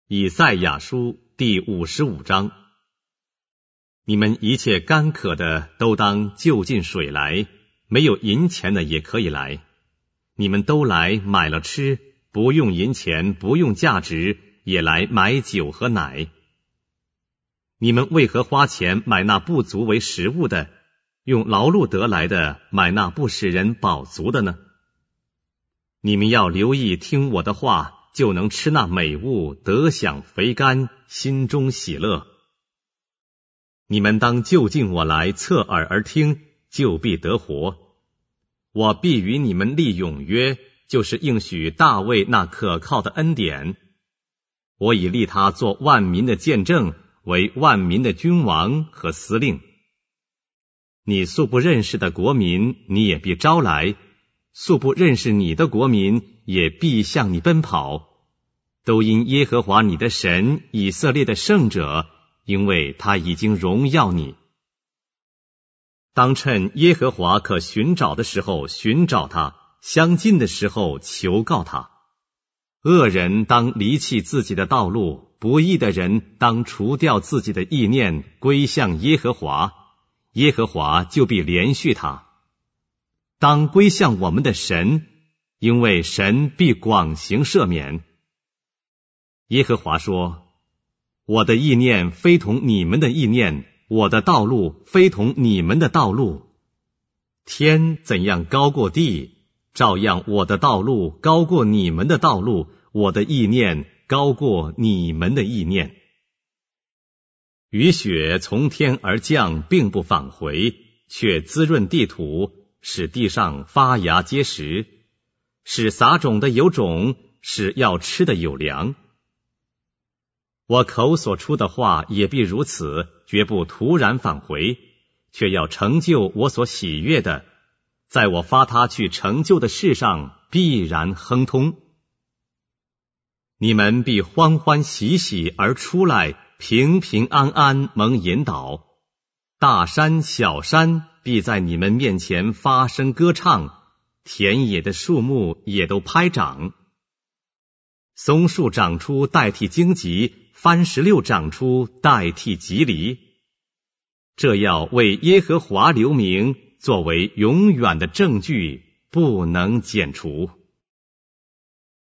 以赛亚书第55章。你们一切干渴的都当就近水来，没有银钱的也可以来。你们都来买了吃，不用银钱，不用价值，也来买酒和奶。你们为何花钱买那不足为食物的，用劳碌得来的买那不使人饱足的呢？你们要留意听我的话，就能吃那美物，得享肥甘，心中喜乐。你们当就近我来，侧耳而听，就必得活。我必与你们立永约，就是应许大卫那可靠的恩典。我已立他做万民的见证，为万民的君王和司令。你素不认识的国民，你也必招来；素不认识你的国民，也必向你奔跑。都因耶和华你的神，以色列的圣者，因为他已经荣耀你。当趁耶和华可寻找的时候寻找他，相近的时候求告他。恶人当离弃自己的道路，不义的人当除掉自己的意念，归向耶和华，耶和华就必连续他。当归向我们的神，因为神必广行赦免。耶和华说：我的意念非同你们的意念，我的道路非同你们的道路。天怎样高过地，照样我的道路高过你们的道路，我的意念高过你们的意念。雨雪从天而降，并不返回，却滋润地土，使地上发芽结实，使撒种的有种，使要吃的有粮。我口所出的话也必如此，绝不突然返回，却要成就我所喜悦的，在我发他去成就的事上必然亨通。你们必欢欢喜喜而出来，平平安安蒙引导。大山小山必在你们面前发声歌唱，田野的树木也都拍掌。松树长出代替荆棘，番石榴长出代替棘藜。这要为耶和华留名，作为永远的证据，不能剪除。